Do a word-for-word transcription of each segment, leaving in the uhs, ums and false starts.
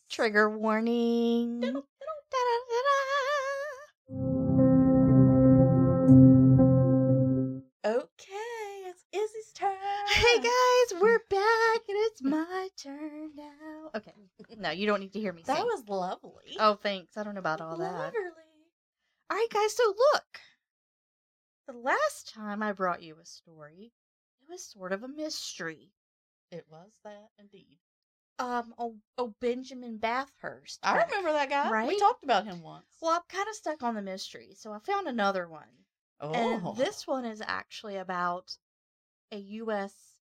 Trigger warning. Diddle, Okay, it's Izzy's turn. Hey guys, we're back and it's my turn now. Okay. No, you don't need to hear me That sing. was lovely. Oh, thanks. I don't know about all that. Lovely. All right, guys, so look. The last time I brought you a story, it was sort of a mystery. It was that indeed. Um, oh, oh Benjamin Bathurst. I back, remember that guy. right? We talked about him once. Well, I'm kind of stuck on the mystery, so I found another one. Oh. And this one is actually about a U S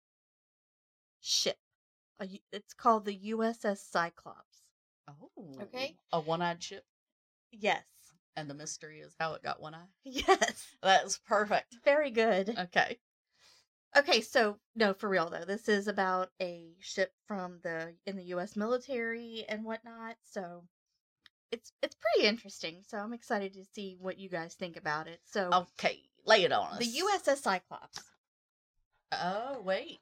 ship. A, U- it's called the U S S Cyclops. Oh. Okay. A one-eyed ship. Yes. And the mystery is how it got one eye. Yes. That's perfect. Very good. Okay. Okay, so no, for real though, this is about a ship from the in the U S military and whatnot. So it's it's pretty interesting. So I'm excited to see what you guys think about it. So Okay. Lay it on us. the U S S Cyclops. Oh, wait.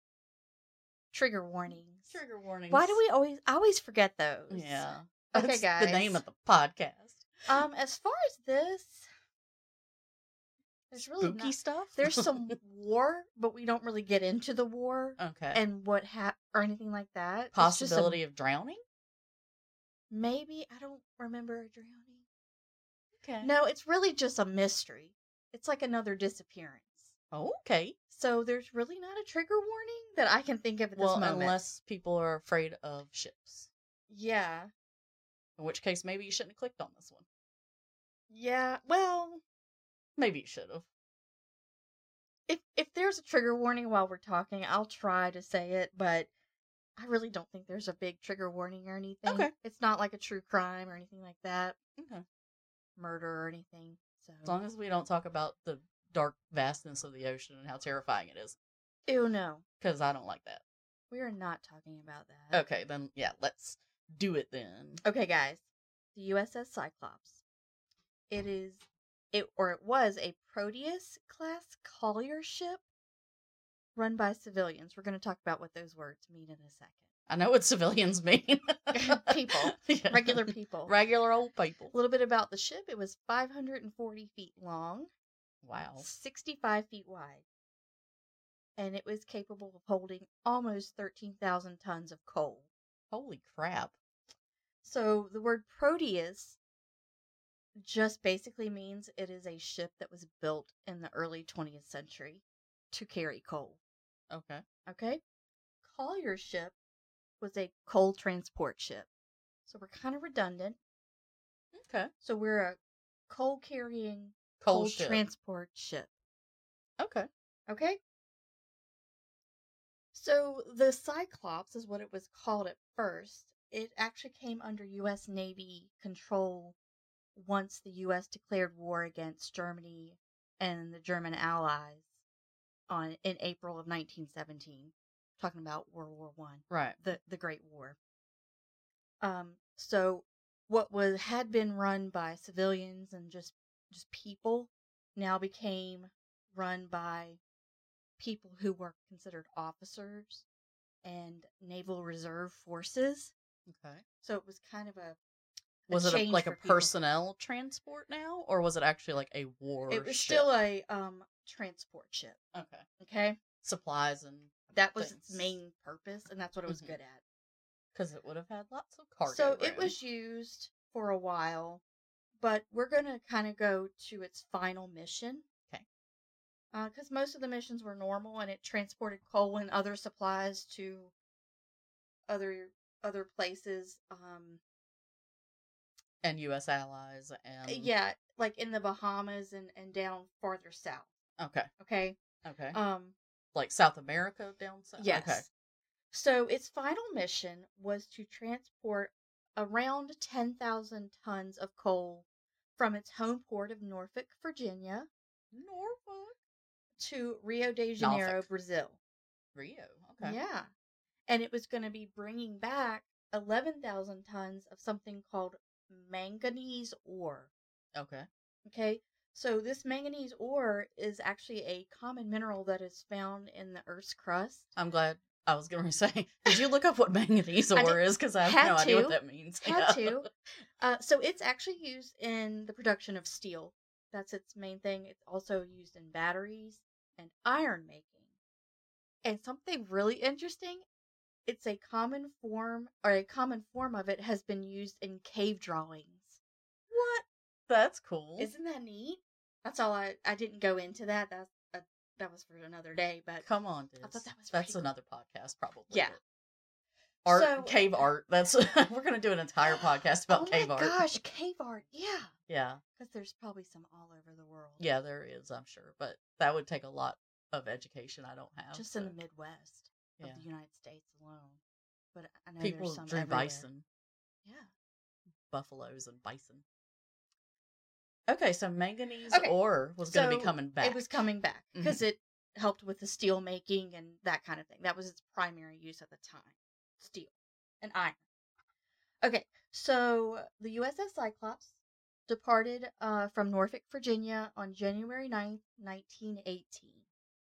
Trigger warnings. Trigger warnings. Why do we always I always forget those? Yeah. Okay, That's guys. the name of the podcast. Um, as far as this, there's really Spooky not, stuff? there's some war, but we don't really get into the war Okay. and what hap or anything like that. It's just a- Possibility of drowning? maybe I don't remember a drowning. Okay. No, it's really just a mystery. It's like another disappearance. Oh, okay. So there's really not a trigger warning that I can think of at Well, this moment. unless people are afraid of ships. Yeah. In which case, maybe you shouldn't have clicked on this one. Yeah. Well, Maybe you should have. if if there's a trigger warning while we're talking, I'll try to say it, but I really don't think there's a big trigger warning or anything. Okay. It's not like a true crime or anything like that. Okay. Murder or anything. So As long as we don't talk about the dark vastness of the ocean and how terrifying it is. Ew, no. Because I don't like that. We are not talking about that. Okay, then, yeah, let's do it then. Okay, guys. The U S S Cyclops. It is it or it was a Proteus class collier ship run by civilians. We're going to talk about what those words mean in a second. I know what civilians mean. People. Yeah. Regular people. Regular old people. A little bit about the ship. It was five hundred forty feet long. Wow. sixty-five feet wide. And it was capable of holding almost thirteen thousand tons of coal. Holy crap. So the word Proteus just basically means it is a ship that was built in the early twentieth century to carry coal. Okay. Okay? Collier ship was a coal transport ship. So we're kind of redundant. Okay. So we're a coal carrying Coal, coal ship. transport ship. Okay. Okay? So the Cyclops is what it was called at first. It actually came under U S Navy control once the U S declared war against Germany and the German allies on in April of nineteen seventeen. Talking about World War One, Right. the the Great War. Um. So what was had been run by civilians and just just people now became run by people who were considered officers and naval reserve forces. Okay. So it was kind of a, a Was it a, change like for a people. personnel transport now? Or was it actually like a war It was ship? still a um transport ship. Okay. Okay, Supplies and that was its things. main purpose, and that's what it was Mhm. good at. Because it would have had lots of cargo So room. it was used for a while, but we're gonna kind of go to its final mission. Okay. Because most of the missions were normal, and it transported coal and other supplies to other other places. Um, And U S allies and... yeah, like in the Bahamas and and down farther south. Okay. Okay. Okay. Um. Like South America down south? Yes. Okay. So its final mission was to transport around ten thousand tons of coal from its home port of Norfolk, Virginia, Norfolk. to Rio de Janeiro, Norfolk. Brazil. Rio. Okay. Yeah. And it was going to be bringing back eleven thousand tons of something called manganese ore. Okay. Okay. So this manganese ore is actually a common mineral that is found in the Earth's crust. I'm glad I was going to say, did you look up what manganese I ore did- is? Because I have had no idea to. what that means. Had Yeah. to. Uh, so it's actually used in the production of steel. That's its main thing. It's also used in batteries and iron making. And something really interesting, it's a common form, or a common form of it has been used in cave drawings. What? That's cool. Isn't that neat? That's all I, I didn't go into that. That's a, that was for another day, but Come on, Diz. I thought that was That's pretty cool. another podcast, probably. Yeah. but- Art, So- cave art. That's we're gonna do an entire podcast about oh cave my art. gosh, cave art. Yeah. Yeah, Because there's probably some all over the world. yeah, there is. I'm sure, but that would take a lot of education I don't have. Just so, in the Midwest yeah. of the United States alone. But I know People there's some drew everywhere. bison, Yeah. buffaloes, and bison. Okay, so manganese Okay, ore was going to be so coming back. It was coming back Mhm. because it helped with the steel making and that kind of thing. That was its primary use at the time. Steel and iron. Okay, so the U S S Cyclops departed uh, from Norfolk, Virginia on January ninth, nineteen eighteen.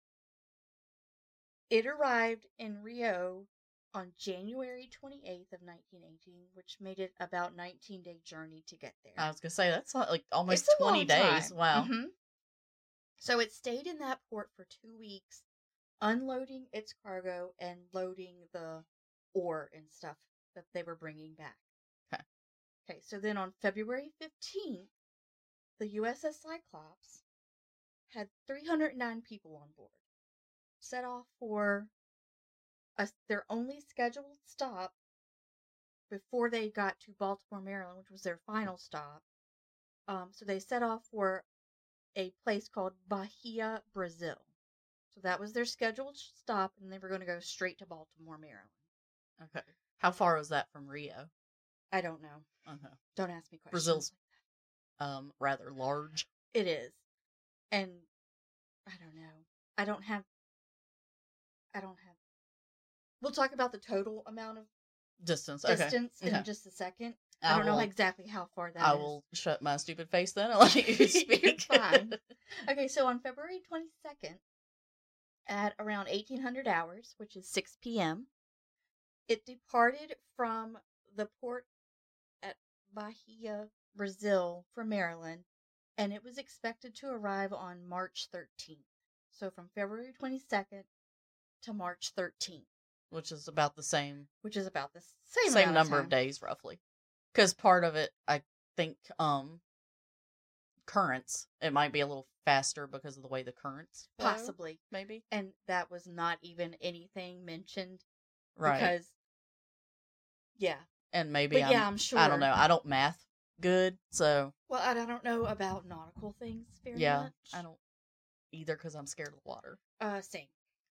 It arrived in Rio on January twenty-eighth of nineteen eighteen, which made it about nineteen day journey to get there. I was going to say that's like almost It's a twenty long days. time. Wow. Mhm. So it stayed in that port for two weeks, unloading its cargo and loading the ore and stuff that they were bringing back. Okay. Okay, so then on February fifteenth, the U S S Cyclops had three hundred nine people on board, set off for a, their only scheduled stop before they got to Baltimore, Maryland, which was their final stop. Um, so they set off for a place called Bahia, Brazil. So that was their scheduled stop, and they were going to go straight to Baltimore, Maryland. Okay. How far was that from Rio? I don't know. Okay. Don't ask me questions. Brazil's um rather large. It is. And I don't know. I don't have I don't have We'll talk about the total amount of Distance. Okay. distance in Okay. just a second. I, don't will, know exactly how far that I is. will shut my stupid face then and let you speak. You're fine. Okay, so on February twenty-second, at around eighteen hundred hours, which is six p.m., it departed from the port at Bahia, Brazil, from Maryland, and it was expected to arrive on March thirteenth. So from February twenty-second to March thirteenth, Which is about the same which is about the same, same amount number of, of time. days roughly. Because part of it, I think, um, currents. It might be a little faster because of the way the currents flow, Possibly. maybe. And that was not even anything mentioned. Right. Because, yeah. And maybe But I'm, yeah, I'm sure. I don't know. I don't math good, so Well, I, I don't know about nautical things very yeah, much. I don't either because I'm scared of water. Uh, same.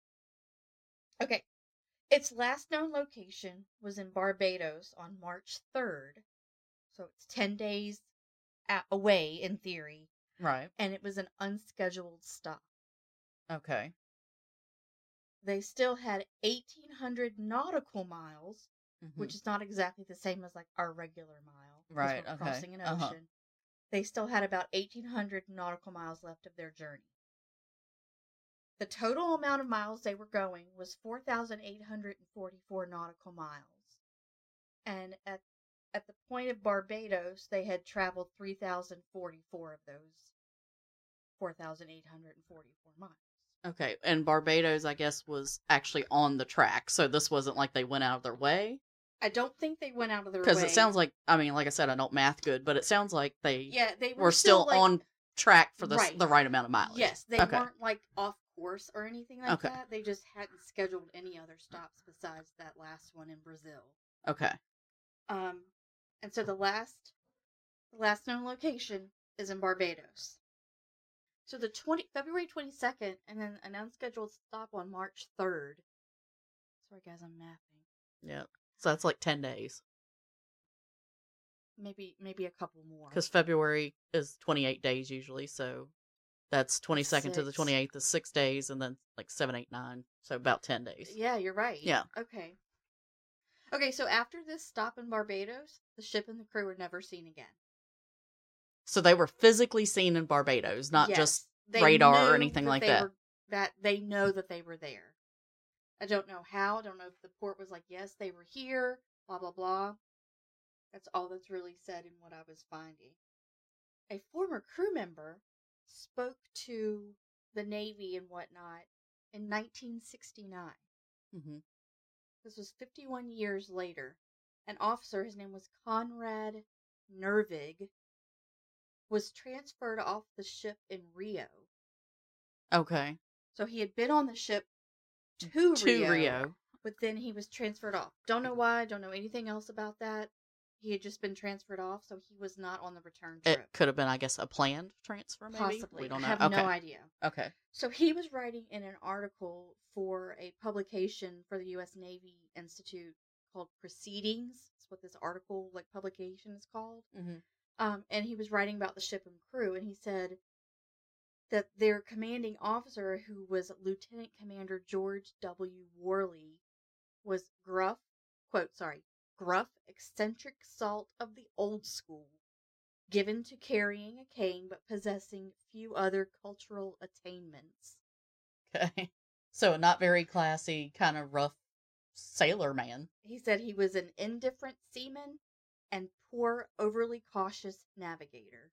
Okay. Its last known location was in Barbados on March third. So it's ten days a- away in theory. Right. And it was an unscheduled stop. Okay. They still had eighteen hundred nautical miles, Mhm. which is not exactly the same as like our regular mile. 'cause Right, we're okay. crossing an Uh-huh. ocean. They still had about eighteen hundred nautical miles left of their journey. The total amount of miles they were going was four thousand eight hundred forty-four nautical miles. And at at the point of Barbados, they had traveled three thousand forty-four of those four thousand eight hundred forty-four miles. Okay. And Barbados, I guess, was actually on the track, so this wasn't like they went out of their way. I don't think they went out of their way. Because it sounds like, I mean, like I said, I don't math good, but it sounds like they yeah, they were, were still, like, on track for the Right. the right amount of mileage. Yes, they Okay. weren't like off course or anything like Okay. that. They just hadn't scheduled any other stops besides that last one in Brazil. Okay. Um, and so the last, the last known location is in Barbados. So the twenty February twenty second, and then an unscheduled stop on March third. Sorry, guys, I'm mathing. Yeah. So that's like ten days. Maybe maybe a couple more. Because February is twenty-eight days usually, so that's twenty-second to the Six. twenty-eighth is six days, and then like seven, eight, nine, so about ten days. Yeah, you're right. Yeah. Okay. Okay, so after this stop in Barbados, the ship and the crew were never seen again. So they were physically seen in Barbados, not Yes, just they radar or knew anything like they that. Were, that they know that they were there. I don't know how. I don't know if the port was like, yes, they were here, blah, blah, blah. That's all that's really said in what I was finding. A former crew member spoke to the Navy and whatnot in nineteen sixty-nine. Mm-hmm. This was fifty-one years later. An officer, his name was Conrad Nervig, was transferred off the ship in Rio. Okay. So he had been on the ship to, To Rio, Rio. but then he was transferred off. Don't know why, don't know anything else about that. He had just been transferred off, so he was not on the return trip. It could have been, I guess, a planned transfer, maybe? Possibly. We don't I know. have okay. no idea. Okay. So he was writing in an article for a publication for the U S Navy Institute called Proceedings. That's what this article, like, publication is called. Mm-hmm. Um, and he was writing about the ship and crew, and he said that their commanding officer, who was Lieutenant Commander George W. Worley, was gruff, quote, sorry, gruff, eccentric salt of the old school, given to carrying a cane but possessing few other cultural attainments. Okay. So, not very classy, kind of rough sailor man. He said he was an indifferent seaman and poor, overly cautious navigator.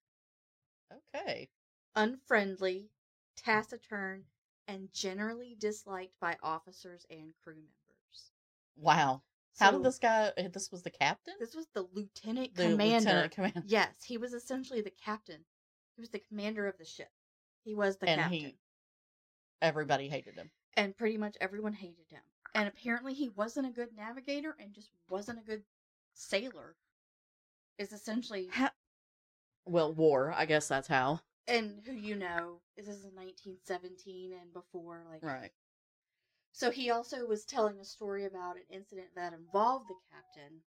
Okay. Unfriendly, taciturn, and generally disliked by officers and crew members. Wow. How So, did this guy, this was the captain? This was the lieutenant The commander. lieutenant commander. Yes, he was essentially the captain. He was the commander of the ship. He was the and captain. He, everybody hated him. And pretty much everyone hated him. And apparently he wasn't a good navigator and just wasn't a good sailor. Is essentially... How, well, war, I guess that's how. And who you know, this is in nineteen seventeen and before, like... Right. So he also was telling a story about an incident that involved the captain.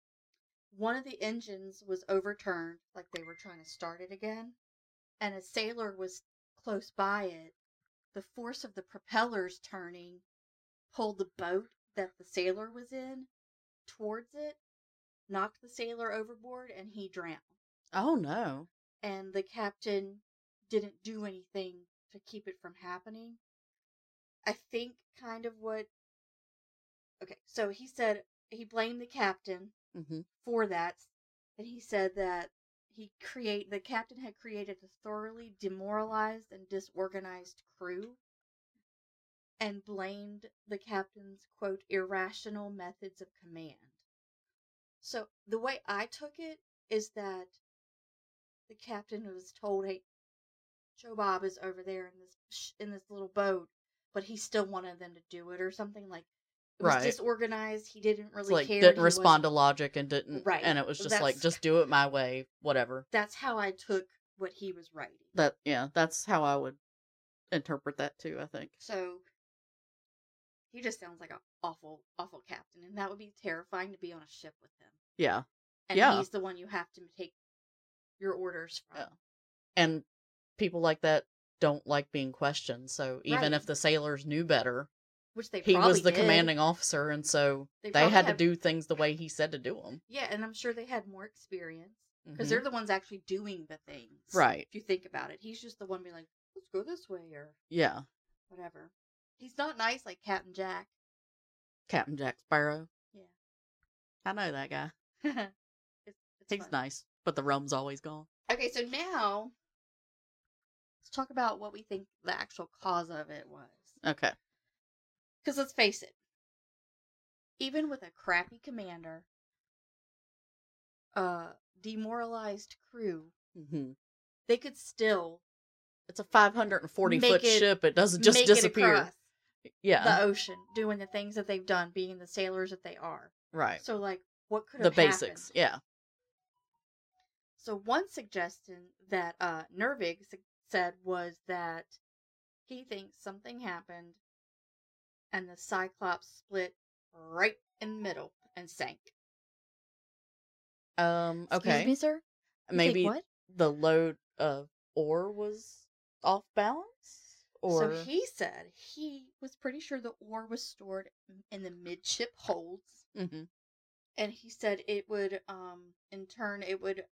One of the engines was overturned, like they were trying to start it again, and a sailor was close by it. The force of the propellers turning pulled the boat that the sailor was in towards it, knocked the sailor overboard, and he drowned. Oh, no. And the captain didn't do anything to keep it from happening. I think kind of what... Okay, so he said he blamed the captain mm-hmm. for that, and he said that he create the captain had created a thoroughly demoralized and disorganized crew, and blamed the captain's, quote, irrational methods of command. So the way I took it is that the captain was told, hey, Joe Bob is over there in this in this little boat, but he still wanted them to do it or something. Like, it was right. disorganized. He didn't really it's like, care. Didn't he respond to logic and didn't. Right. And it was just that's, like, just do it my way, whatever. That's how I took what he was writing. That Yeah, that's how I would interpret that too, I think. So, he just sounds like an awful, awful captain, and that would be terrifying to be on a ship with him. Yeah. And yeah. he's the one you have to take your orders from. Yeah. And people like that don't like being questioned, so even right. if the sailors knew better, which they he probably was the did. commanding officer, and so they, they had had... to do things the way he said to do them. Yeah, and I'm sure they had more experience, because mm-hmm. they're the ones actually doing the things. Right. If you think about it. He's just the one being like, let's go this way, or... Yeah. Whatever. He's not nice like Captain Jack. Captain Jack Sparrow? Yeah. I know that guy. it's, it's He's fun. nice, but the rum's always gone. Okay, so now... let's talk about what we think the actual cause of it was. Okay. Because let's face it, even with a crappy commander, a demoralized crew, mm-hmm. they could still... It's a five hundred forty foot it, ship. It doesn't just make disappear. It across yeah. the ocean, doing the things that they've done, being the sailors that they are. Right. So, like, what could the have happened? basics, yeah. So one suggestion that uh, Nervig said was that he thinks something happened and the Cyclops split right in the middle and sank. Um. Okay. Excuse me, sir? You Maybe think what? the load of ore was off balance? Or... So he said he was pretty sure the ore was stored in the midship holds. Mm-hmm. And he said it would, um, in turn, it would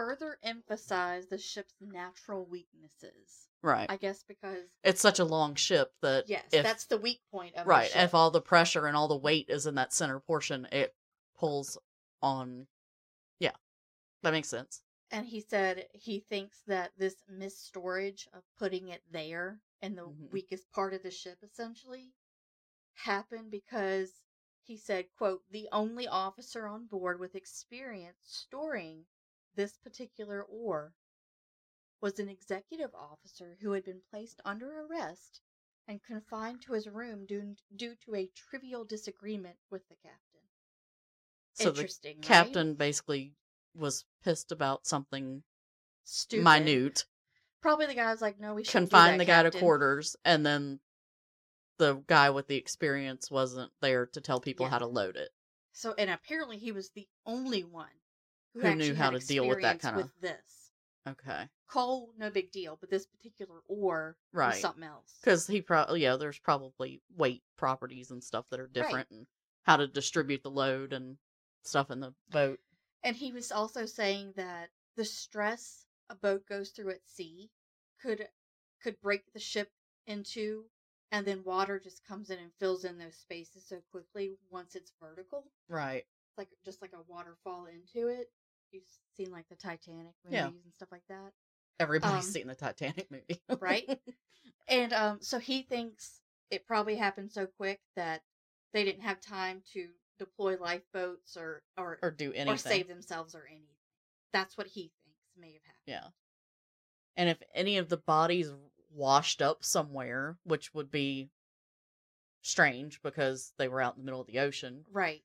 further emphasize the ship's natural weaknesses. Right. I guess because it's such a long ship that yes, if, that's the weak point of right, the ship. if all the pressure and all the weight is in that center portion, it pulls on. Yeah, that makes sense. And he said he thinks that this misstorage of putting it there in the Mhm. weakest part of the ship, essentially, happened because he said, quote, the only officer on board with experience storing this particular ore was an executive officer who had been placed under arrest and confined to his room due, due to a trivial disagreement with the captain. So Interesting, the captain right? basically was pissed about something Stupid. minute. Probably the guy was like, no, we shouldn't Confined do that, the guy Captain. to quarters, and then the guy with the experience wasn't there to tell people Yeah. how to load it. So, and apparently he was the only one who, Who actually knew how had to deal with that experience kind of. with this. Okay. Coal, no big deal, but this particular ore Right. was something else. Because he probably, yeah, there's probably weight properties and stuff that are different, Right. and how to distribute the load and stuff in the boat. And he was also saying that the stress a boat goes through at sea could could break the ship in two, and then water just comes in and fills in those spaces so quickly once it's vertical. Right. Like just like a waterfall into it. You've seen like the Titanic movies Yeah. and stuff like that. Everybody's Um, seen the Titanic movie. Right? And um, so he thinks it probably happened so quick that they didn't have time to deploy lifeboats or or, Or do anything. or save themselves or anything. That's what he thinks may have happened. Yeah. And if any of the bodies washed up somewhere, which would be strange because they were out in the middle of the ocean, Right.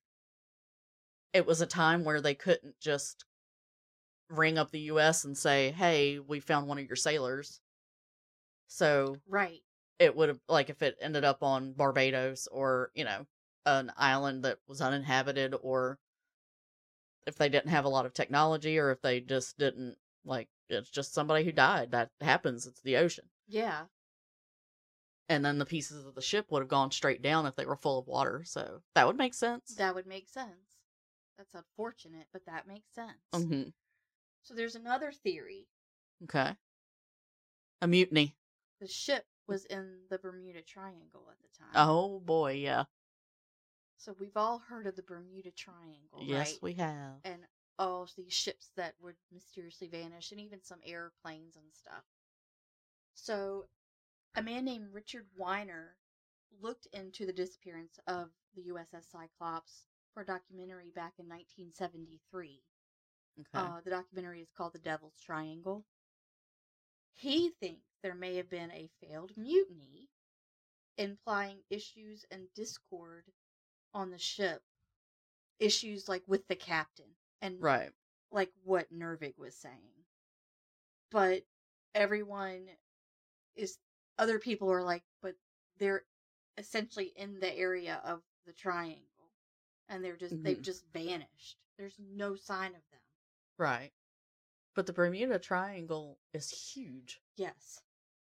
it was a time where they couldn't just ring up the U S and say, hey, we found one of your sailors. So Right. it would have, like, if it ended up on Barbados or, you know, an island that was uninhabited, or if they didn't have a lot of technology, or if they just didn't, like, it's just somebody who died. That happens. It's the ocean. Yeah. And then the pieces of the ship would have gone straight down if they were full of water. So that would make sense. That would make sense. That's unfortunate, but that makes sense. Mm-hmm. So there's another theory. Okay. A mutiny. The ship was in the Bermuda Triangle at the time. Oh, boy, yeah. So we've all heard of the Bermuda Triangle, Yes, right? we have. And all these ships that would mysteriously vanish, and even some airplanes and stuff. So a man named Richard Weiner looked into the disappearance of the U S S Cyclops for a documentary back in nineteen seventy-three. Okay. Uh, the documentary is called The Devil's Triangle. He thinks there may have been a failed mutiny, implying issues and discord on the ship. Issues like with the captain and right. like what Nervig was saying. But everyone is, other people are like, but they're essentially in the area of the triangle. And they're just, mm-hmm. they've just vanished. There's no sign of them. Right. But the Bermuda Triangle is huge. Yes.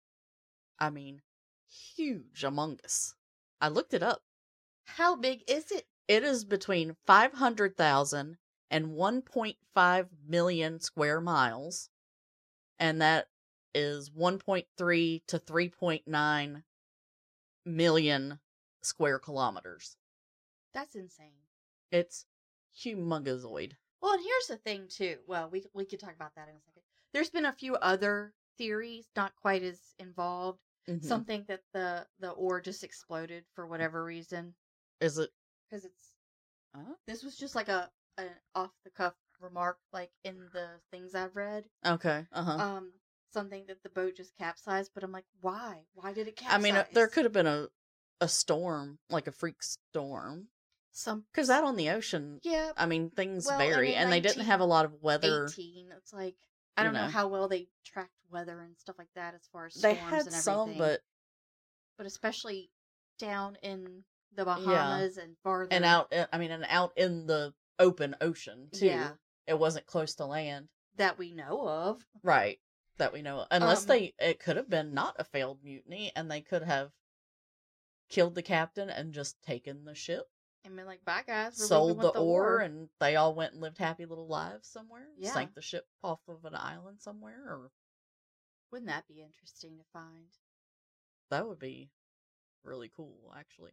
I mean, huge among us. I looked it up. How big is it? It is between five hundred thousand and one point five million square miles. And that is one point three to three point nine million square kilometers. That's insane. It's humongozoid. Well, and here's the thing, too. Well, we we could talk about that in a second. There's been a few other theories, not quite as involved. Mm-hmm. Some think that the, the ore just exploded for whatever reason. Is it? Because it's... Uh-huh. This was just like a an off-the-cuff remark, like, in the things I've read. Okay, uh-huh. Um, something that the boat just capsized, but I'm like, why? Why did it capsize? I mean, uh, there could have been a, a storm, like a freak storm. Some Because out on the ocean, yeah, I mean, things well, vary, and, and they didn't have a lot of weather. eighteen, it's like, I don't know. know how well they tracked weather and stuff like that as far as storms they had and everything. some, but but especially down in the Bahamas yeah. and farther, and out. I mean, and out in the open ocean too. Yeah. It wasn't close to land that we know of, right? That we know of. Unless um, they, it could have been not a failed mutiny, and they could have killed the captain and just taken the ship. And been like, bye guys, we're sold leaving the with the ore, ore. and they all went and lived happy little lives somewhere. Yeah. Sank the ship off of an island somewhere, or Wouldn't that be interesting to find? that would be really cool, actually.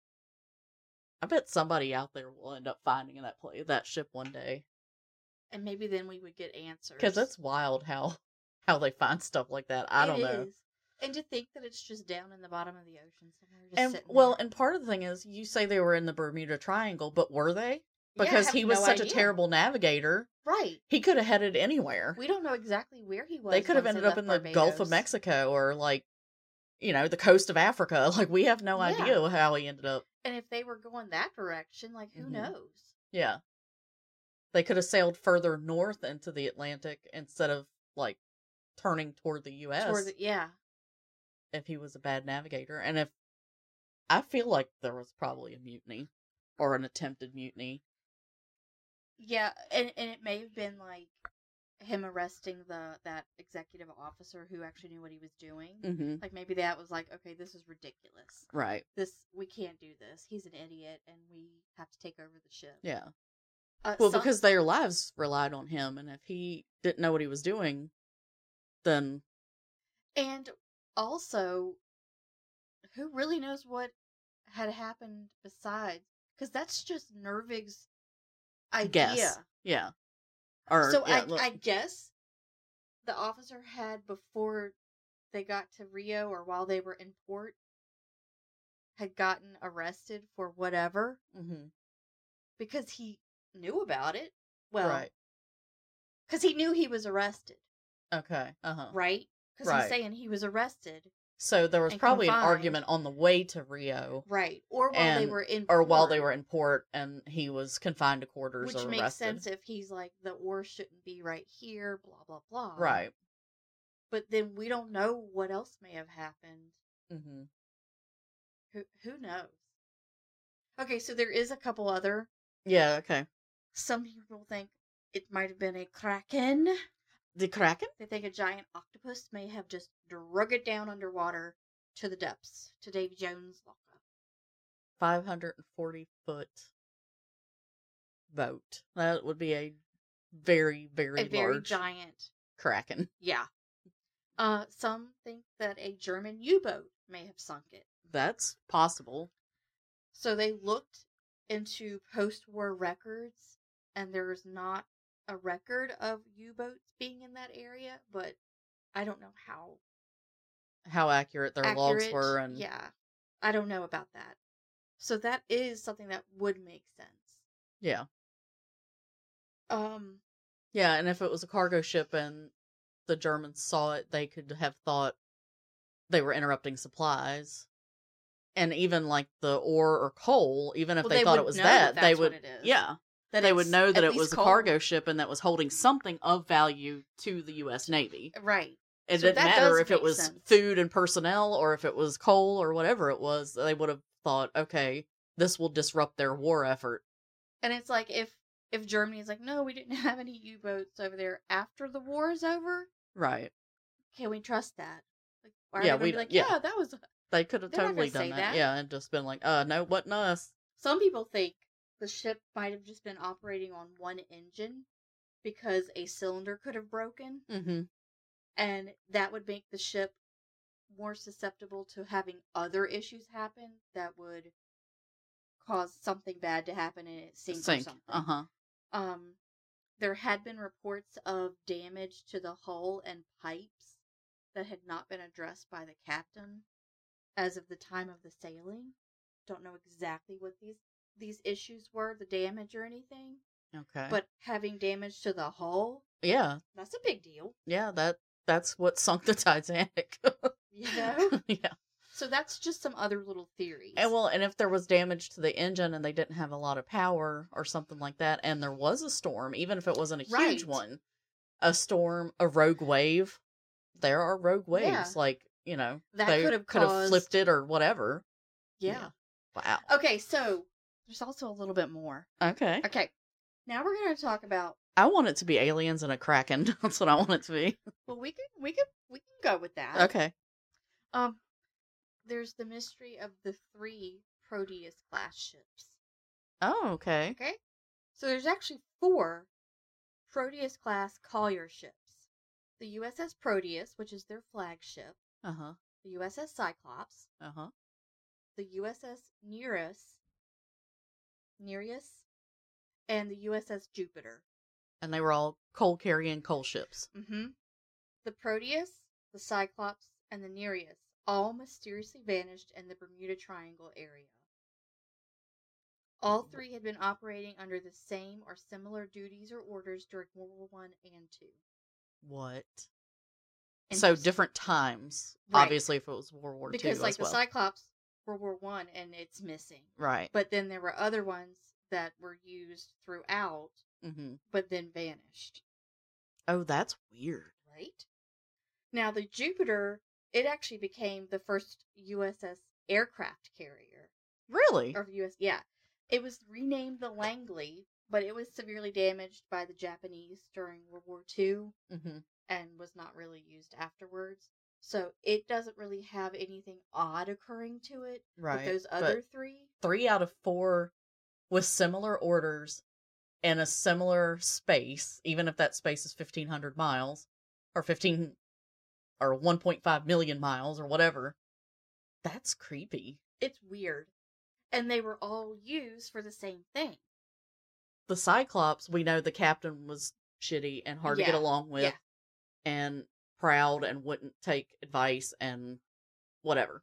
I bet somebody out there will end up finding that play that ship one day. And maybe then we would get answers. Because it's wild how how they find stuff like that. I don't It know. is. And to think that it's just down in the bottom of the ocean somewhere, just And sitting well, there. and part of the thing is, you say they were in the Bermuda Triangle, but were they? Yeah, I Because have he was no such a idea. terrible navigator. Right. He could have headed anywhere. We don't know exactly where he was. They could have once ended they up in the left Gulf of Barbados. Mexico, or like, you know, the coast of Africa. Like, we have no Yeah. idea how he ended up. And if they were going that direction, like, who Mhm. knows? Yeah. They could have sailed further north into the Atlantic instead of, like, turning toward the U S Toward the, yeah. if he was a bad navigator. And if, I feel like there was probably a mutiny or an attempted mutiny. Yeah, and, and it may have been, like, him arresting the that executive officer who actually knew what he was doing. Mm-hmm. Like, maybe that was like, okay, this is ridiculous. Right. This, we can't do this. He's an idiot, and we have to take over the ship. Yeah. Uh, Well, some- because their lives relied on him, and if he didn't know what he was doing, then And also, who really knows what had happened besides? Because that's just Nervig's idea. guess. Yeah. Or, So yeah, I, look- I guess the officer had, before they got to Rio or while they were in port, had gotten arrested for whatever Mhm. because he knew about it. Well, Right. because he knew he was arrested, Okay. Uh-huh. right? Because Right. he's saying he was arrested, So there was and probably an confined. argument on the way to Rio, right? Or while they And- were in or while port, they were in port, and he was confined to quarters which or makes arrested. sense if he's like, the ore shouldn't be right here, blah, blah, blah. Right. But then we don't know what else may have happened. Mm-hmm. Who who knows? Okay, so there is a couple other. Yeah, okay. Some people think it might have been a kraken. The Kraken? They think a giant octopus may have just drug it down underwater to the depths, to Davy Jones' lockup. five hundred forty foot boat. That would be a very, very A very large giant. Kraken. Yeah. Uh, some think that a German U-boat may have sunk it. That's possible. So they looked into post-war records, and there's not a record of U-boats being in that area, but I don't know how How accurate their logs accurate. were, and Yeah, I don't know about that. So that is something that would make sense. yeah. Um, Yeah, and if it was a cargo ship and the Germans saw it, they could have thought they were interrupting supplies. And even like the ore or coal, even if Well, they, they thought it would was know that, that they that's would, what it is. yeah, that they would it's know that at it least was a coal. cargo ship and that was holding something of value to the U S Navy. Right. It So didn't that matter does if it make was sense. food and personnel or if it was coal or whatever it was. They would have thought, okay, this will disrupt their war effort. And it's like if if Germany is like, no, we didn't have any U-boats over there after the war is over, Right. can we trust that? Like, why are Yeah, they gonna we be like, yeah. yeah, that was. They could have They're not totally gonna done say that. that. Yeah, and just been like, uh, no, wasn't us. Some people think the ship might have just been operating on one engine because a cylinder could have broken, Mm-hmm. and that would make the ship more susceptible to having other issues happen that would cause something bad to happen and it sink, or Sink. something. Uh-huh. Um, there had been reports of damage to the hull and pipes that had not been addressed by the captain as of the time of the sailing. Don't know exactly what these these issues were, the damage or anything, Okay. but having damage to the hull, yeah, that's a big deal, yeah, that that's what sunk the Titanic. you know? Yeah. So that's just some other little theories. And well, and if there was damage to the engine and they didn't have a lot of power or something like that, and there was a storm, even if it wasn't a huge Right. one, a storm, a rogue wave, there are rogue waves. Yeah. Like, you know, That they could have could have caused- flipped it or whatever. yeah. Wow. Okay, so there's also a little bit more. Okay. Okay, now we're going to talk about. I want it to be aliens and a kraken. That's what I want it to be. Well, we can we can we can go with that. Okay. Um, there's the mystery of the three Proteus class ships. Oh, okay. Okay? So there's actually four Proteus-class collier ships. The U S S Proteus, which is their flagship. Uh-huh. The U S S Cyclops. Uh-huh. The U S S Nereus. Nereus. And the U S S Jupiter. And they were all coal-carrying coal ships. Mm-hmm. The Proteus, the Cyclops, and the Nereus all mysteriously vanished in the Bermuda Triangle area. All three had been operating under the same or similar duties or orders during World War One and Two. What? So different times. Right. Obviously, if it was World War Two because like as well. the Cyclops, World War One, and it's missing. Right. But then there were other ones that were used throughout, mm-hmm. but then vanished. Oh, that's weird. Right? Now, the Jupiter, it actually became the first U S S aircraft carrier. Really? Or U S, yeah. It was renamed the Langley, but it was severely damaged by the Japanese during World War Two mm-hmm. and was not really used afterwards. So it doesn't really have anything odd occurring to it. Right. With those other but three. Three out of four with similar orders in a similar space, even if that space is fifteen hundred miles, or fifteen, or one point five million miles, or whatever. That's creepy. It's weird. And they were all used for the same thing. The Cyclops, we know the captain was shitty and hard yeah. to get along with, yeah. and proud and wouldn't take advice and whatever.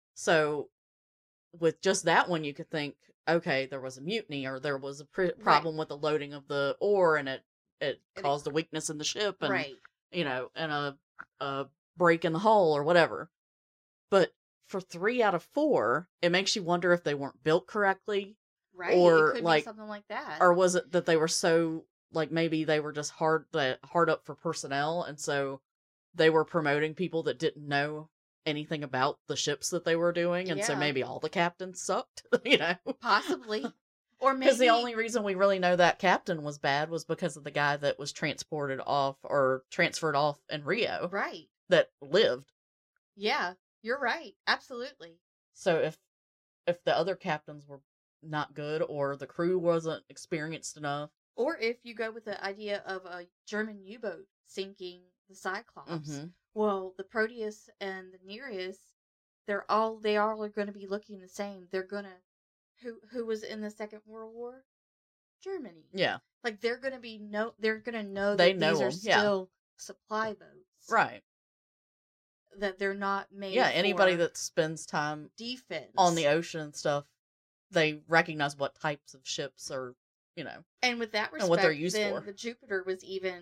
So, with just that one, you could think, okay, there was a mutiny, or there was a pr- problem right. with the loading of the ore, and it it and caused it, a weakness in the ship, and right. you know, and a a break in the hull or whatever. But for three out of four, it makes you wonder if they weren't built correctly, right? Or it could like be something like that, or was it that they were so like maybe they were just hard that hard up for personnel, and so they were promoting people that didn't know anything about the ships that they were doing, and yeah. so maybe all the captains sucked, you know, possibly, or maybe because the only reason we really know that captain was bad was because of the guy that was transported off or transferred off in Rio, right? That lived. Yeah. You're right. Absolutely. So if if the other captains were not good, or the crew wasn't experienced enough, or if you go with the idea of a German U-boat sinking the Cyclops, mm-hmm. well, the Proteus and the Nereus, they're all they all are going to be looking the same. They're gonna who who was in the Second World War? Germany. Yeah. Like they're gonna be no, they're gonna know they that know these them. are still yeah. supply boats, right? That they're not made. Yeah, anybody for that spends time defense on the ocean and stuff, they recognize what types of ships are, you know, and with that respect, and what they're used then for. The Jupiter was even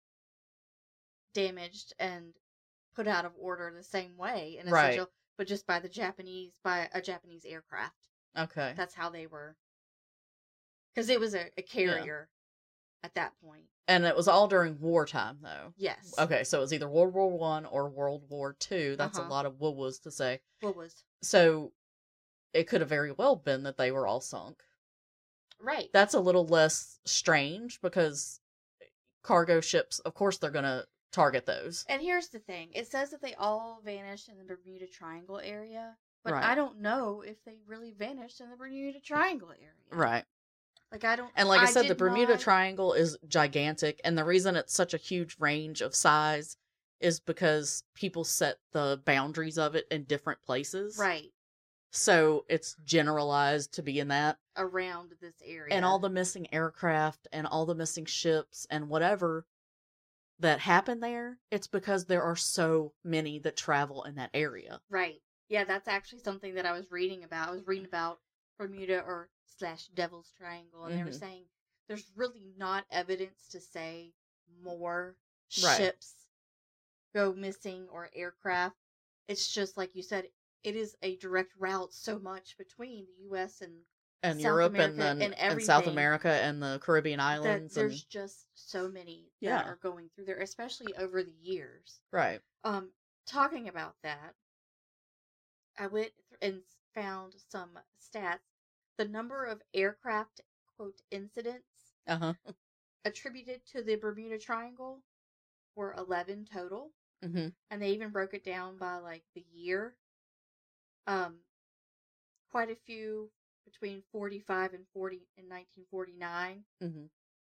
damaged and put out of order the same way, in right? Essential, but just by the Japanese, by a Japanese aircraft. Okay, that's how they were, because it was a, a carrier yeah. at that point. And it was all during wartime, though. Yes. Okay, so it was either World War One or World War Two. That's uh-huh. a lot of woo-woos to say. Woo-woos. So it could have very well been that they were all sunk. Right. That's a little less strange because cargo ships, of course, they're going to target those. And here's the thing. It says that they all vanished in the Bermuda Triangle area, but right. I don't know if they really vanished in the Bermuda Triangle area. Right. Like, I don't... And like I, I said, the Bermuda not... Triangle is gigantic, and the reason it's such a huge range of size is because people set the boundaries of it in different places. Right. So it's generalized to be in that. Around this area. And all the missing aircraft and all the missing ships and whatever that happen there, it's because there are so many that travel in that area. Right. Yeah, that's actually something that I was reading about. I was reading about Bermuda or slash Devil's Triangle, and mm-hmm. they were saying there's really not evidence to say more right. ships go missing or aircraft. It's just like you said, it is a direct route so much between the U S and and South Europe America and, then, and, and South America and the Caribbean islands. That there's and... just so many yeah. that are going through there, especially over the years. Right. Um, talking about that, I went and found some stats. The number of aircraft, quote, incidents uh-huh. attributed to the Bermuda Triangle were eleven total. Mm-hmm. And they even broke it down by, like, the year. Um, quite a few between forty-five and forty in nineteen forty-nine. Mm-hmm.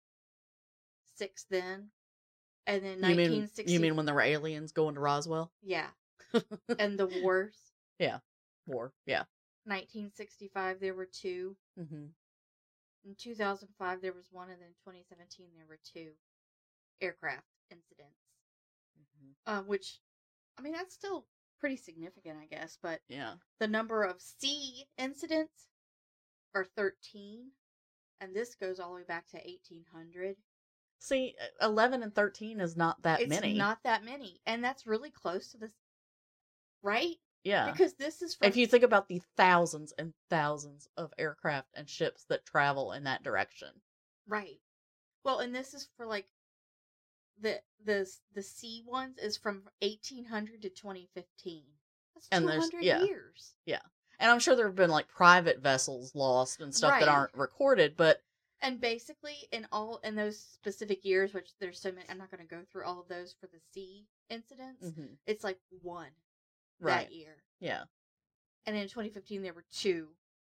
Six then. And then You mean, nineteen sixty. you mean when there were aliens going to Roswell? Yeah. And the wars. Yeah. War. Yeah. nineteen sixty-five, there were two. Mm-hmm. In two thousand five, there was one. And then twenty seventeen, there were two aircraft incidents. Mm-hmm. Uh, which, I mean, that's still pretty significant, I guess. But yeah, the number of sea incidents are thirteen. And this goes all the way back to eighteen hundred. See, eleven and thirteen is not that it's many. It's not that many. And that's really close to this, right? Yeah. Because this is from... If you think about the thousands and thousands of aircraft and ships that travel in that direction. Right. Well, and this is for, like, the the the sea ones is from eighteen hundred to twenty fifteen. That's and two hundred yeah, years. Yeah. And I'm sure there have been, like, private vessels lost and stuff right. that aren't recorded, but... And basically, in all in those specific years, which there's so many, I'm not going to go through all of those for the sea incidents. Mm-hmm. It's like one right. that year. Yeah. And in twenty fifteen, there were two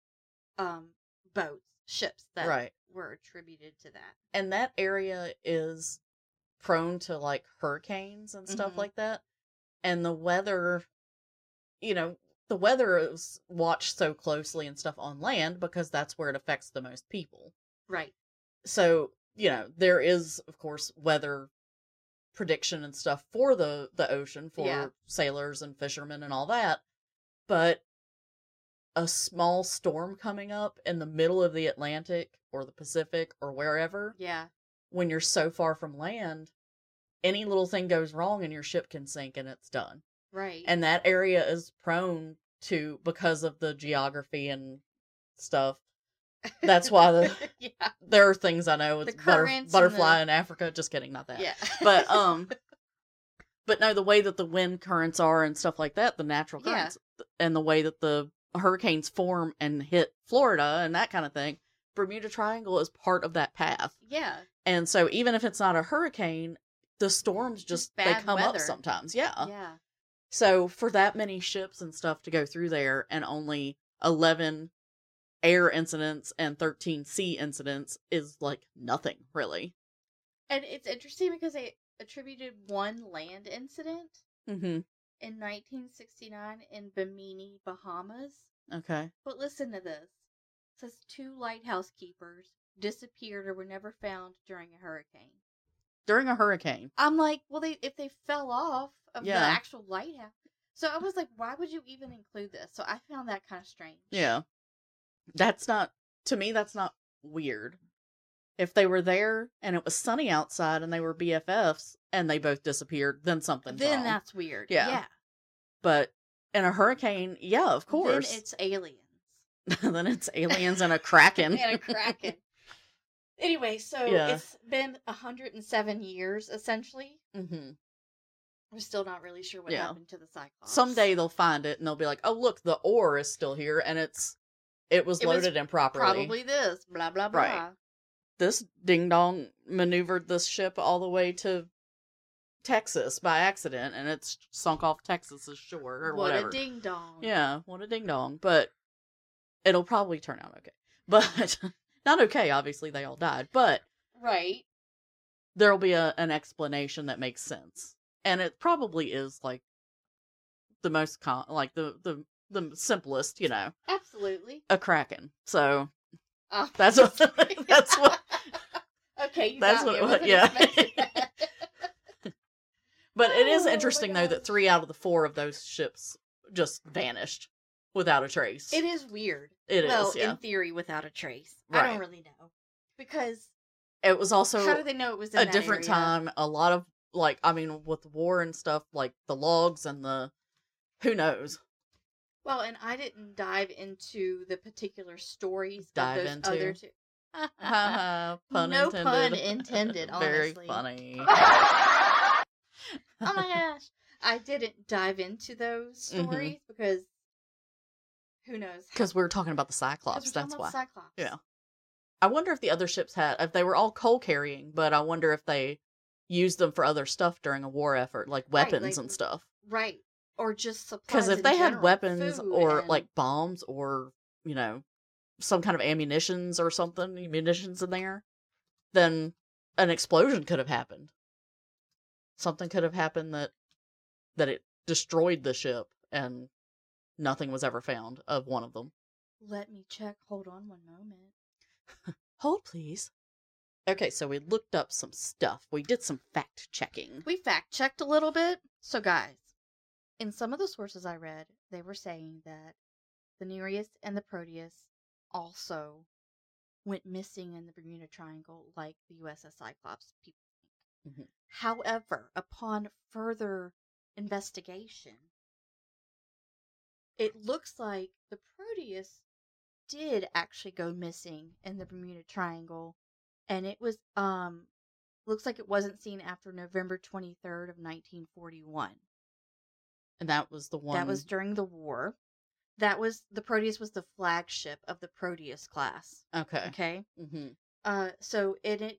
um, boats, ships that right. were attributed to that. And that area is prone to, like, hurricanes and stuff mm-hmm. like that. And the weather, you know, the weather is watched so closely and stuff on land because that's where it affects the most people. Right. So, you know, there is, of course, weather prediction and stuff for the, the ocean for yeah. sailors and fishermen and all that. But a small storm coming up in the middle of the Atlantic or the Pacific or wherever. Yeah. When you're so far from land, any little thing goes wrong and your ship can sink and it's done. Right. And that area is prone to, because of the geography and stuff. That's why the yeah. there are things I know. It's butter, butterfly the... in Africa. Just kidding, not that. Yeah. But um, but no, the way that the wind currents are and stuff like that, the natural currents, yeah. and the way that the hurricanes form and hit Florida and that kind of thing, Bermuda Triangle is part of that path. Yeah. And so even if it's not a hurricane, the storms just, just they come weather. up sometimes. Yeah. Yeah. So for that many ships and stuff to go through there and only eleven air incidents and thirteen sea incidents is like nothing, really. And it's interesting because they attributed one land incident mm-hmm. in nineteen sixty-nine in Bimini, Bahamas. Okay. But listen to this. It says two lighthouse keepers disappeared or were never found during a hurricane. During a hurricane? I'm like, well, they if they fell off of yeah. the actual lighthouse. So I was like, why would you even include this? So I found that kind of strange. Yeah. That's not, to me, that's not weird. If they were there and it was sunny outside and they were B F Fs and they both disappeared, then something's then wrong. That's weird. Yeah. yeah. But in a hurricane, yeah, of course. Then it's aliens. Then it's aliens and a kraken. And a kraken. Anyway, so yeah. it's been one hundred seven years, essentially. Mm-hmm. I'm still not really sure what yeah. happened to the Cyclops. Someday they'll find it and they'll be like, oh, look, the ore is still here and it's It was it loaded was improperly. Probably this, blah, blah, blah. Right. This ding-dong maneuvered this ship all the way to Texas by accident, and it's sunk off Texas's shore, or what whatever. What a ding-dong. Yeah, what a ding-dong. But it'll probably turn out okay. But, not okay, obviously, they all died, but... Right. There'll be a, an explanation that makes sense. And it probably is, like, the most, con- like, the... the the simplest, you know. Absolutely. A kraken. So oh. that's what that's what Okay, you that's got what, me. what yeah. But it is interesting oh though that three out of the four of those ships just vanished without a trace. It is weird. It well, is, yeah. in theory, without a trace. Right. I don't really know. Because it was also how do they know it was in a that different area? time. A lot of like I mean with war and stuff, like the logs and the who knows. Well, and I didn't dive into the particular stories dive of those into. other two. pun no intended. pun intended, Very honestly. funny. Oh my gosh. I didn't dive into those stories mm-hmm. because who knows? Because we were talking about the Cyclops, we're that's why. Cyclops. Yeah. I wonder if the other ships had, if they were all coal carrying, but I wonder if they used them for other stuff during a war effort, like weapons right, like, and stuff. Right. Or just supplies. Because if they general, had weapons or and... like bombs or, you know, some kind of ammunitions or something, munitions in there, then an explosion could have happened. Something could have happened that that it destroyed the ship, and nothing was ever found of one of them. Let me check. Hold on one moment. Hold, please. Okay, so we looked up some stuff. We did some fact checking. We fact checked a little bit. So, guys, in some of the sources I read, they were saying that the Nereus and the Proteus also went missing in the Bermuda Triangle like the U S S Cyclops people think. Mhm. However, upon further investigation, it looks like the Proteus did actually go missing in the Bermuda Triangle, and it was um looks like it wasn't seen after November twenty-third of nineteen forty-one. And that was the one... That was during the war. That was, the Proteus was the flagship of the Proteus class. Okay. Okay? Mm-hmm. Uh, so it, it,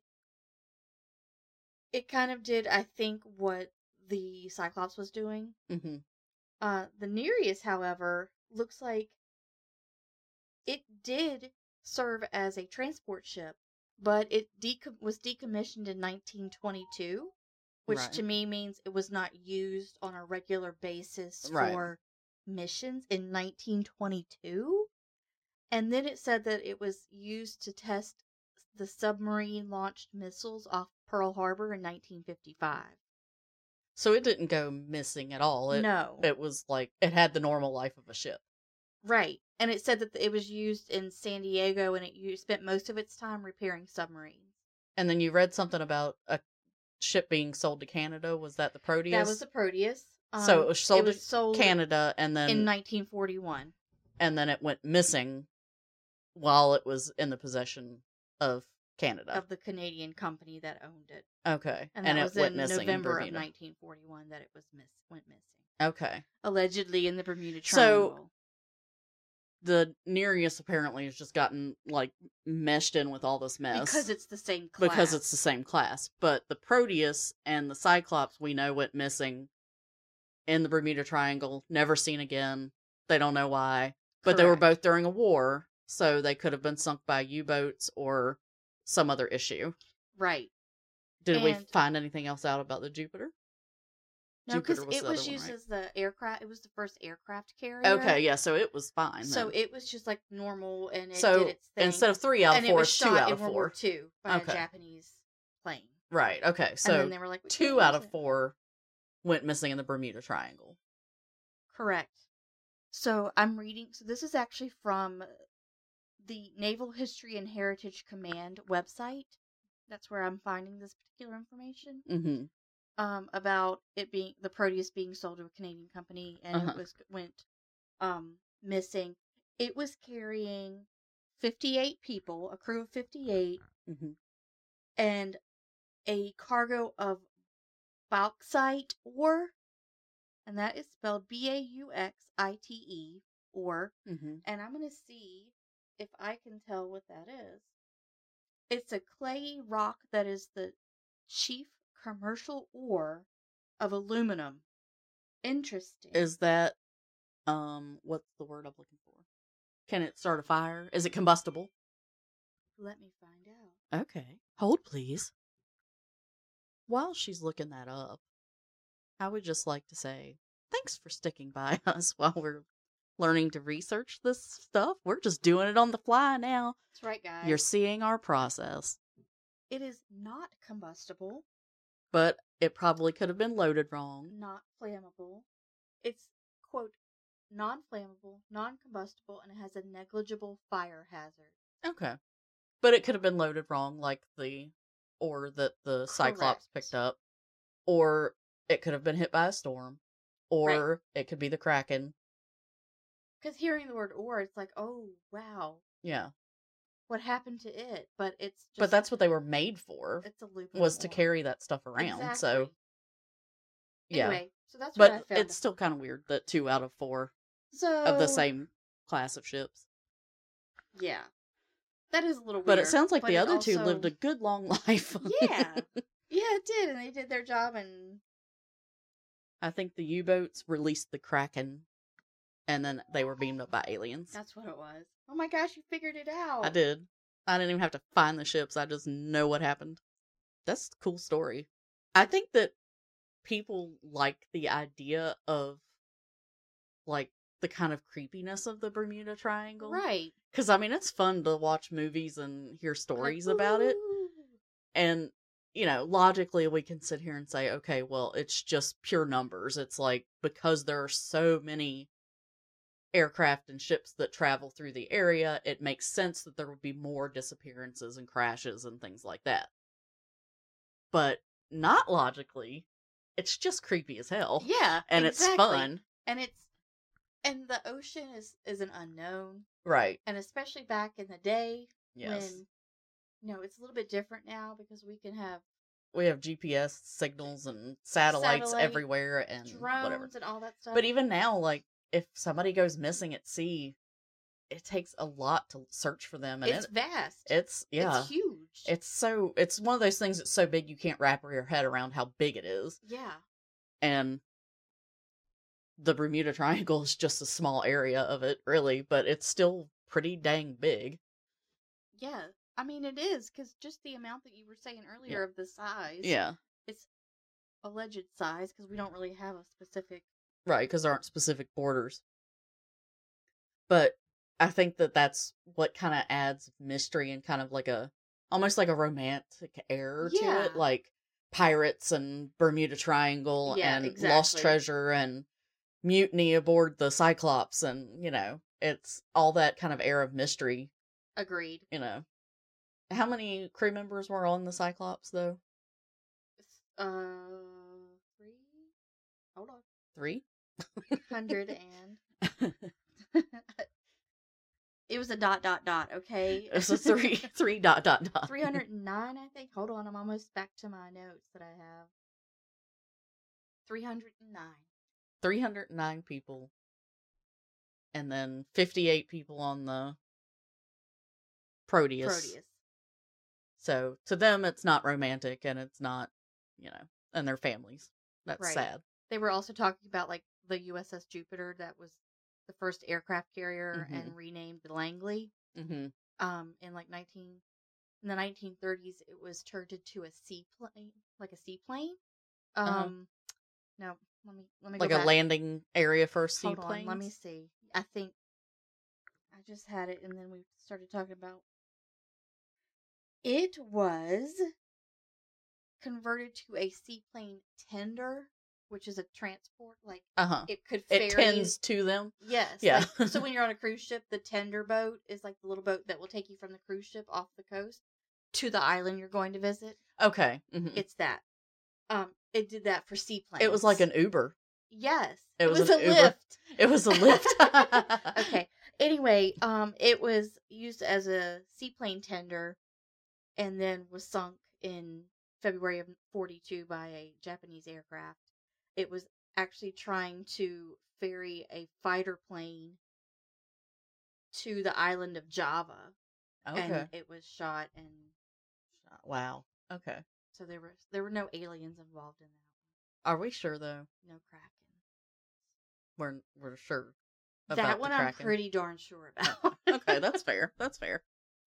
it kind of did, I think, what the Cyclops was doing. Mm-hmm. Uh, the Nereus, however, looks like it did serve as a transport ship, but it decom- was decommissioned in nineteen twenty-two, which Right. to me means it was not used on a regular basis Right. for missions in nineteen twenty-two. And then it said that it was used to test the submarine launched missiles off Pearl Harbor in nineteen fifty-five. So it didn't go missing at all. It, No. It was like, it had the normal life of a ship. Right. And it said that it was used in San Diego, and it used, spent most of its time repairing submarines. And then you read something about a ship being sold to Canada. Was that the Proteus? That was the Proteus. Um, so it was sold it was to sold Canada, and then in nineteen forty-one. And then it went missing while it was in the possession of Canada. Of the Canadian company that owned it. Okay. And, and that it was went in missing November in of nineteen forty-one that it was miss went missing. Okay. Allegedly in the Bermuda So Triangle. the Nereus apparently has just gotten like meshed in with all this mess. Because it's the same class. Because it's the same class. But the Proteus and the Cyclops we know went missing in the Bermuda Triangle, never seen again. They don't know why. But Correct. they were both during a war, so they could have been sunk by U-boats or some other issue. Right. Did and we find anything else out about the Jupiter? No, because Jupiter was it the was other one, used right? as the aircraft. It was the first aircraft carrier. Okay, yeah, so it was fine. So then. it was just like normal, and it so did its thing. Instead of three out of and four, it was it's shot two out in of World four. War Two by Okay. a Japanese plane. Right. Okay. So and then they were like, two out of four went missing in the Bermuda Triangle. Correct. So I'm reading. So this is actually from the Naval History and Heritage Command website. That's where I'm finding this particular information. Mm-hmm. Um, about it being the Proteus being sold to a Canadian company, and Uh-huh. it was went um missing. It was carrying fifty-eight people, a crew of fifty-eight, Mm-hmm. and a cargo of bauxite ore, and that is spelled B A U X I T E, ore. Mm-hmm. And I'm gonna see if I can tell what that is. It's a clayey rock that is the chief commercial ore of aluminum. Interesting. Is that um what's the word I'm looking for? Can it start a fire? Is it combustible? Let me find out. Okay. Hold, please. While she's looking that up, I would just like to say thanks for sticking by us while we're learning to research this stuff. We're just doing it on the fly now. That's right, guys. You're seeing our process. It is not combustible. But it probably could have been loaded wrong. Not flammable. It's, quote, non-flammable, non-combustible, and it has a negligible fire hazard. Okay. But it could have been loaded wrong, like the ore that the Cyclops Correct. picked up. Or it could have been hit by a storm. Or Right. it could be the Kraken. Because hearing the word ore, it's like, oh, wow. Yeah. What happened to it? But it's just... But that's what they were made for. It's a loop. Was to carry that stuff around. Exactly. So, yeah. Anyway, so that's what I But found. it's still kind of weird that two out of four so, of the same class of ships. Yeah. That is a little weird. But it sounds like but the it other two also- lived a good long life. Yeah. Yeah, it did. And they did their job, and I think the U-boats released the Kraken, and then they were beamed up by aliens. that's what it was. Oh my gosh, you figured it out. I did. I didn't even have to find the ships. I just know what happened. That's a cool story. I think that people like the idea of, like, the kind of creepiness of the Bermuda Triangle. Right. Because, I mean, it's fun to watch movies and hear stories like, about it. And, you know, logically we can sit here and say, okay, well, it's just pure numbers. It's like, because there are so many aircraft and ships that travel through the area, it makes sense that there would be more disappearances and crashes and things like that. But not logically, it's just creepy as hell. Yeah, and exactly. it's fun. And it's and the ocean is is an unknown, right? And especially back in the day, yes. when, you know, it's a little bit different now because we can have we have G P S signals and satellites Satellite, everywhere and drones whatever. and all that stuff. But even now, like, if somebody goes missing at sea, it takes a lot to search for them. And it's it, vast. It's, yeah. It's huge. It's so, it's one of those things that's so big you can't wrap your head around how big it is. Yeah. And the Bermuda Triangle is just a small area of it, really, but it's still pretty dang big. Yeah. I mean, it is, because just the amount that you were saying earlier yeah. of the size. Yeah. It's alleged size, because we don't really have a specific... Right, because there aren't specific borders. But I think that that's what kind of adds mystery and kind of like a, almost like a romantic air yeah. to it. Like pirates and Bermuda Triangle yeah, and exactly. lost treasure and mutiny aboard the Cyclops. And, you know, it's all that kind of air of mystery. Agreed. You know. How many crew members were on the Cyclops, though? Uh, three? Hold on. Three? Hundred and... It was a dot, dot, dot, okay? It was a three, three dot, dot, dot. three hundred nine, I think. Hold on, I'm almost back to my notes that I have. three hundred nine. three hundred nine people. And then fifty-eight people on the Proteus. Proteus. So, to them, it's not romantic, and it's not, you know, and their families. That's right. sad. They were also talking about, like, the U S S Jupiter that was the first aircraft carrier mm-hmm. and renamed the Langley. Mm-hmm. Um, in, like, nineteen... In the nineteen thirties, it was turned into a seaplane, like a seaplane. Um, uh-huh. No, let me, let me like go a back. landing area for seaplanes? Hold on, let me see. I think I just had it, and then we started talking about... It was converted to a seaplane tender, which is a transport, like, uh-huh. it could ferry. It tends to them? Yes. Yeah. Like, so when you're on a cruise ship, the tender boat is like the little boat that will take you from the cruise ship off the coast to the island you're going to visit. Okay. Mm-hmm. It's that. Um, it did that for seaplanes. It was like an Uber. Yes. It, it was, was an a Uber. lift. It was a lift. Okay. Anyway, um, it was used as a seaplane tender and then was sunk in February of forty-two by a Japanese aircraft. It was actually trying to ferry a fighter plane to the island of Java. Okay. And it was shot and... Wow. Okay. So there were, there were no aliens involved in that. Are we sure, though? No Kraken. We're, we're sure about that one the Kraken. I'm pretty darn sure about. Okay, that's fair. That's fair.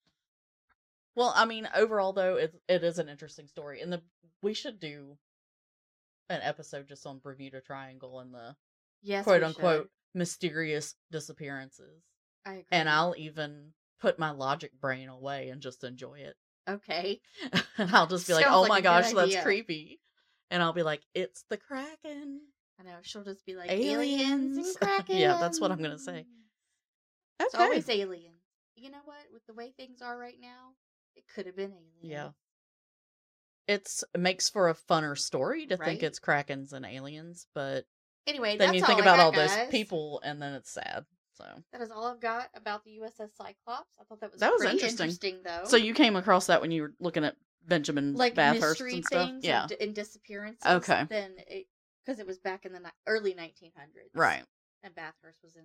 Well, I mean, overall, though, it, it is an interesting story. And the we should do an episode just on Bermuda Triangle and the yes, quote-unquote mysterious disappearances. I agree. And I'll even put my logic brain away and just enjoy it. Okay. And I'll just be like, Sounds oh like my a gosh, good that's idea. creepy. And I'll be like, it's the Kraken. I know, she'll just be like, aliens, aliens and Kraken. Yeah, that's what I'm going to say. Okay. It's always aliens. You know what? With the way things are right now, it could have been aliens. Yeah. It's, it makes for a funner story to right? think it's Krakens and aliens, but anyway, then that's you think all about I got, all guys. those people, and then it's sad. So that is all I've got about the U S S Cyclops. I thought that was that was pretty interesting. interesting, though. So you came across that when you were looking at Benjamin like Bathurst mystery and stuff, things yeah, and, and disappearances. Okay. Then it because it was back in the ni- early nineteen hundreds, right? And Bathurst was in.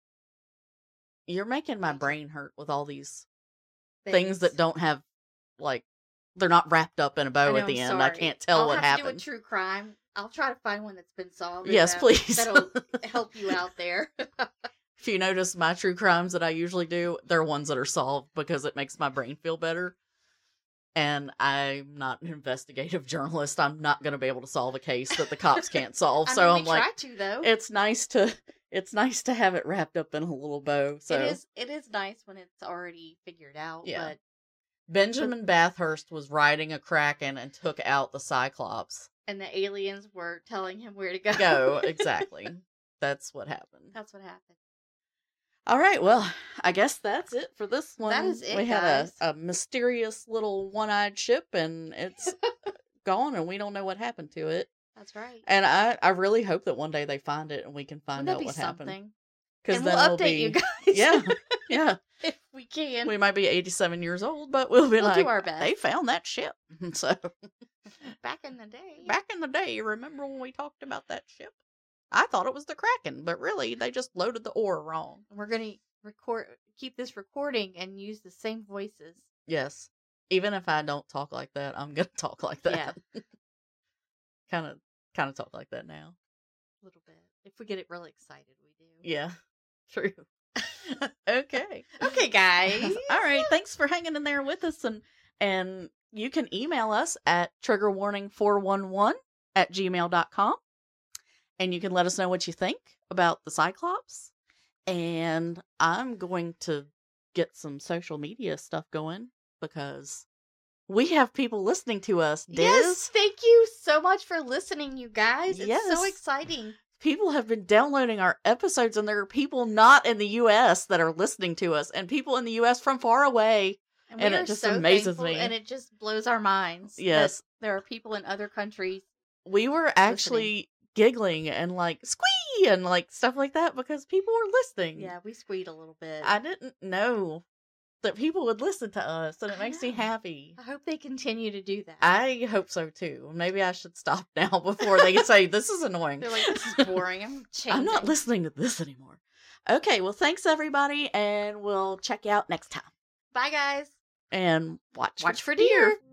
You're making my brain hurt with all these things, things that don't have, like, they're not wrapped up in a bow I know, at the I'm end. sorry. I can't tell I'll what have happened. To do a true crime. I'll try to find one that's been solved. Yes, that, please. That'll help you out there. if you notice my true crimes that I usually do, they're ones that are solved because it makes my brain feel better. And I'm not an investigative journalist. I'm not going to be able to solve a case that the cops can't solve. I so mean, I'm we like, try to, though. it's nice to it's nice to have it wrapped up in a little bow. So It is it is nice when it's already figured out. Yeah. But Benjamin Bathurst was riding a Kraken and took out the Cyclops. and the aliens were telling him where to go. Go, exactly. That's what happened. That's what happened. All right, well, I guess that's it for this one. That is it, We had guys. a, a mysterious little one-eyed ship, and it's gone, and we don't know what happened to it. That's right. And I, I really hope that one day they find it, and we can find Wouldn't that out be what something? happened. And then we'll we'll update be, you guys. Yeah, yeah. if we can. We might be eighty-seven years old, but we'll be We'll like, do our best. they found that ship. So Back in the day. back in the day, remember when we talked about that ship? I thought it was the Kraken, but really, they just loaded the ore wrong. We're gonna record, keep this recording, and use the same voices. Yes. Even if I don't talk like that, I'm gonna talk like that. Kind of, kind of talk like that now. A little bit. If we get it really excited, we do. Yeah, true. Okay. Okay, guys. All right. Thanks for hanging in there with us, and and you can email us at trigger warning four one one at gmail dot com, and you can let us know what you think about the Cyclops. And I'm going to get some social media stuff going because we have people listening to us. Diz. Yes, thank you so much for listening, you guys. It's Yes. so exciting. People have been downloading our episodes, and there are people not in the U S that are listening to us, and people in the U S from far away. And, And we it are just so amazes thankful, me. and it just blows our minds. that Yes. there are people in other countries. We were actually giggling and like squee and like stuff like that because people were listening. Yeah, we squeed a little bit. I didn't know that people would listen to us, and it I makes me know. happy. I hope they continue to do that. I hope so too. Maybe I should stop now before they say this is annoying. They're like, this is boring. I'm changing. I'm not listening to this anymore. Okay, well, thanks everybody, and we'll check you out next time. Bye, guys. And watch, Watch for deer.